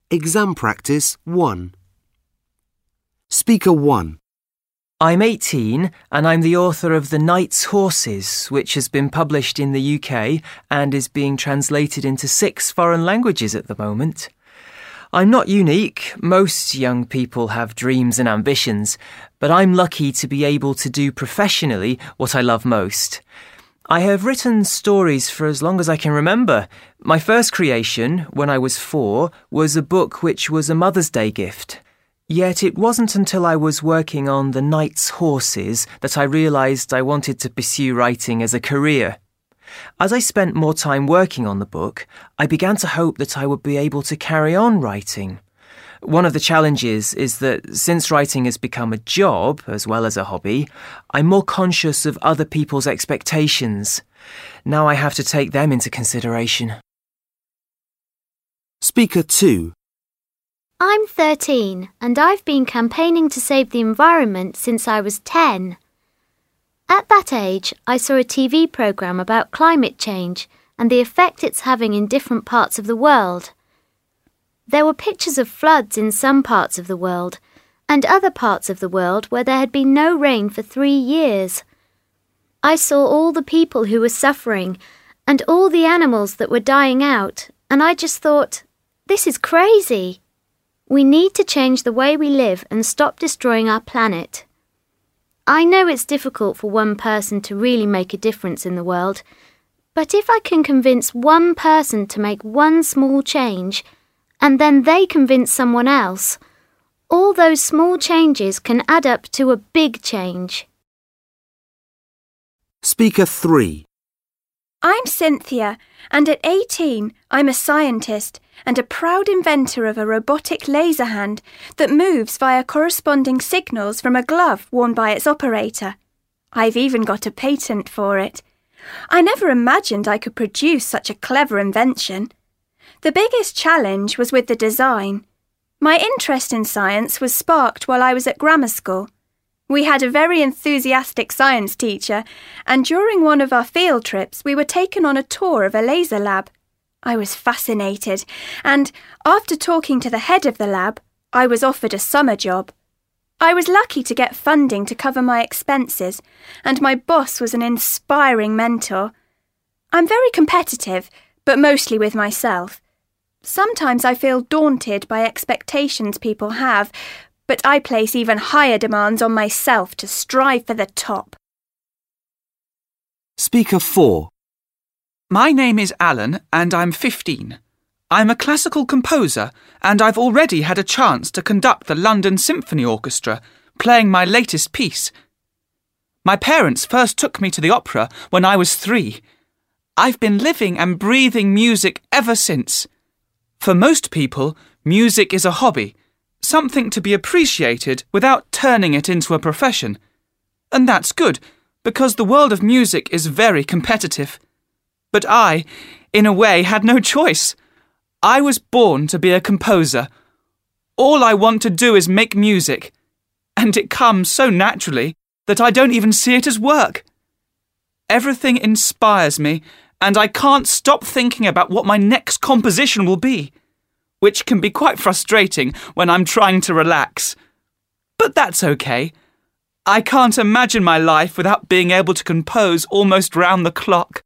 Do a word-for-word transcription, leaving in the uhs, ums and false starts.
Exam practice one. Speaker one. I'm eighteen and I'm the author of The Knight's Horses, which has been published in the U K and is being translated into six foreign languages at the moment. I'm not unique. Most young people have dreams and ambitions, but I'm lucky to be able to do professionally what I love most. I have written stories for as long as I can remember. My first creation, when I was four, was a book which was a Mother's Day gift. Yet it wasn't until I was working on The Knight's Horses that I realised I wanted to pursue writing as a career. As I spent more time working on the book, I began to hope that I would be able to carry on writing. One of the challenges is that since writing has become a job as well as a hobby, I'm more conscious of other people's expectations. Now I have to take them into consideration. Speaker two. I'm thirteen and I've been campaigning to save the environment since I was ten. At that age, I saw a T V programme about climate change and the effect it's having in different parts of the world. There were pictures of floods in some parts of the world and other parts of the world where there had been no rain for three years. I saw all the people who were suffering and all the animals that were dying out, and I just thought, this is crazy. We need to change the way we live and stop destroying our planet. I know it's difficult for one person to really make a difference in the world, but if I can convince one person to make one small change, and then they convince someone else, all those small changes can add up to a big change. Speaker three. I'm Cynthia, and at eighteen, I'm a scientist and a proud inventor of a robotic laser hand that moves via corresponding signals from a glove worn by its operator. I've even got a patent for it. I never imagined I could produce such a clever invention. The biggest challenge was with the design. My interest in science was sparked while I was at grammar school. We had a very enthusiastic science teacher, and during one of our field trips we were taken on a tour of a laser lab. I was fascinated, and after talking to the head of the lab, I was offered a summer job. I was lucky to get funding to cover my expenses, and my boss was an inspiring mentor. I'm very competitive, but mostly with myself. Sometimes I feel daunted by expectations people have, but I place even higher demands on myself to strive for the top. Speaker four. My name is Alan and I'm fifteen. I'm a classical composer and I've already had a chance to conduct the London Symphony Orchestra, playing my latest piece. My parents first took me to the opera when I was three. I've been living and breathing music ever since. For most people, music is a hobby, something to be appreciated without turning it into a profession. And that's good, because the world of music is very competitive. But I, in a way, had no choice. I was born to be a composer. All I want to do is make music, and it comes so naturally that I don't even see it as work. Everything inspires me, and I can't stop thinking about what my next composition will be, which can be quite frustrating when I'm trying to relax. But that's okay. I can't imagine my life without being able to compose almost round the clock.